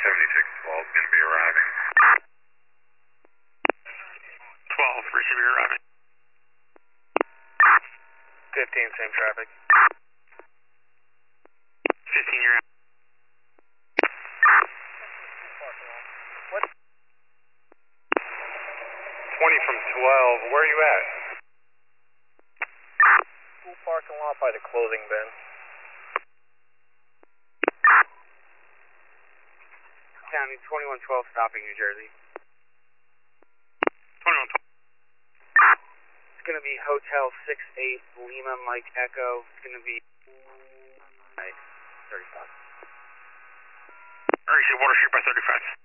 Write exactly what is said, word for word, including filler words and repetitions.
seventy-six twelve is going to be arriving. twelve, receiving arriving. fifteen, same traffic. fifteen, you're out. What? twenty from twelve, where are you at? School parking lot by the clothing bin. County twenty-one twelve stopping New Jersey. twenty-one twelve. It's going to be Hotel six eight Lima Mike Echo. It's going to be thirty-five. Receive water street by thirty-five.